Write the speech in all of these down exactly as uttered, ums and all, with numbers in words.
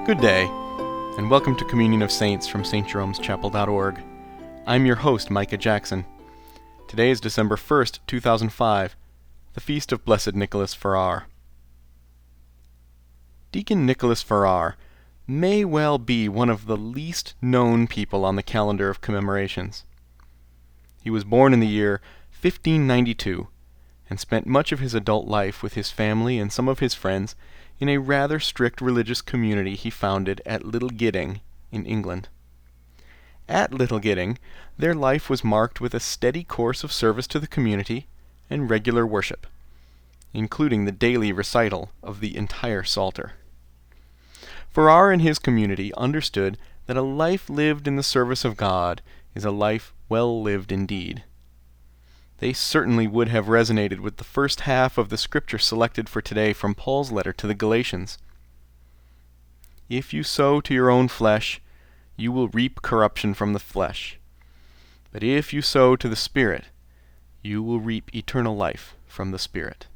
Good day, and welcome to Communion of Saints from Saint Jerome's Chapel dot org. I'm your host, Micah Jackson. Today is December first, two thousand five, the feast of Blessed Nicholas Ferrar. Deacon Nicholas Ferrar may well be one of the least known people on the calendar of commemorations. He was born in the year fifteen ninety-two, and spent much of his adult life with his family and some of his friends in a rather strict religious community he founded at Little Gidding in England. At Little Gidding, their life was marked with a steady course of service to the community and regular worship, including the daily recital of the entire Psalter. Ferrar and his community understood that a life lived in the service of God is a life well lived indeed. They certainly would have resonated with the first half of the scripture selected for today from Paul's letter to the Galatians. If you sow to your own flesh, you will reap corruption from the flesh. But if you sow to the Spirit, you will reap eternal life from the Spirit.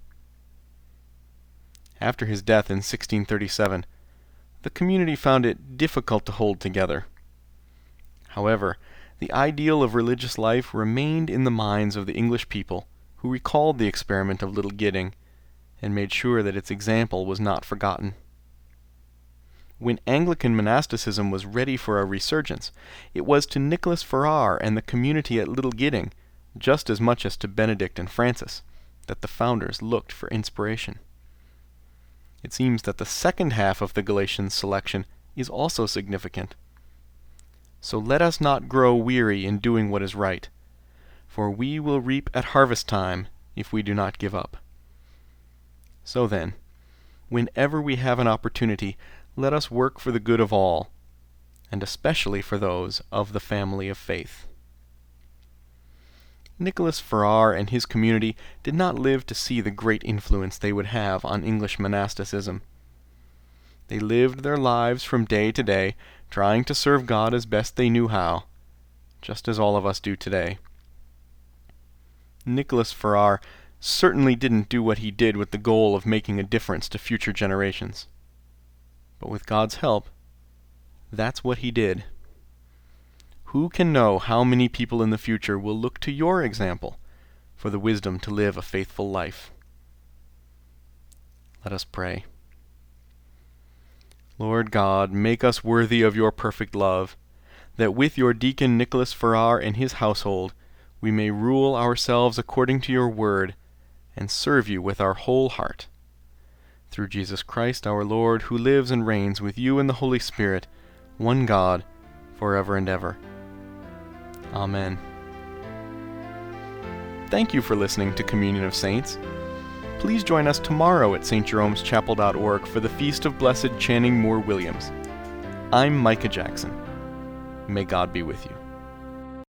After his death in sixteen thirty-seven, the community found it difficult to hold together. However, the ideal of religious life remained in the minds of the English people, who recalled the experiment of Little Gidding, and made sure that its example was not forgotten. When Anglican monasticism was ready for a resurgence, it was to Nicholas Ferrar and the community at Little Gidding, just as much as to Benedict and Francis, that the founders looked for inspiration. It seems that the second half of the Galatians selection is also significant. So let us not grow weary in doing what is right, for we will reap at harvest time if we do not give up. So then, whenever we have an opportunity, let us work for the good of all, and especially for those of the family of faith. Nicholas Ferrar and his community did not live to see the great influence they would have on English monasticism. They lived their lives from day to day, trying to serve God as best they knew how, just as all of us do today. Nicholas Ferrar certainly didn't do what he did with the goal of making a difference to future generations. But with God's help, that's what he did. Who can know how many people in the future will look to your example for the wisdom to live a faithful life? Let us pray. Lord God, make us worthy of your perfect love, that with your deacon Nicholas Ferrar and his household we may rule ourselves according to your word and serve you with our whole heart. Through Jesus Christ our Lord, who lives and reigns with you in the Holy Spirit, one God, forever and ever. Amen. Thank you for listening to Communion of Saints. Please join us tomorrow at Saint Jerome's Chapel dot org for the Feast of Blessed Channing Moore Williams. I'm Micah Jackson. May God be with you.